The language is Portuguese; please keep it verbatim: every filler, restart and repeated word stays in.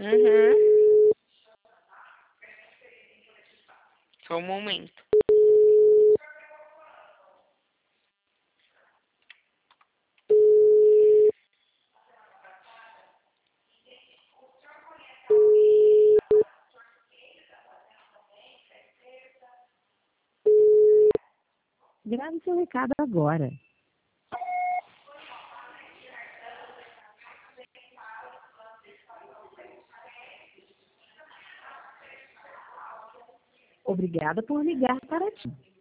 Uhum. Só um momento. Grave seu recado agora. Obrigada por ligar para ti.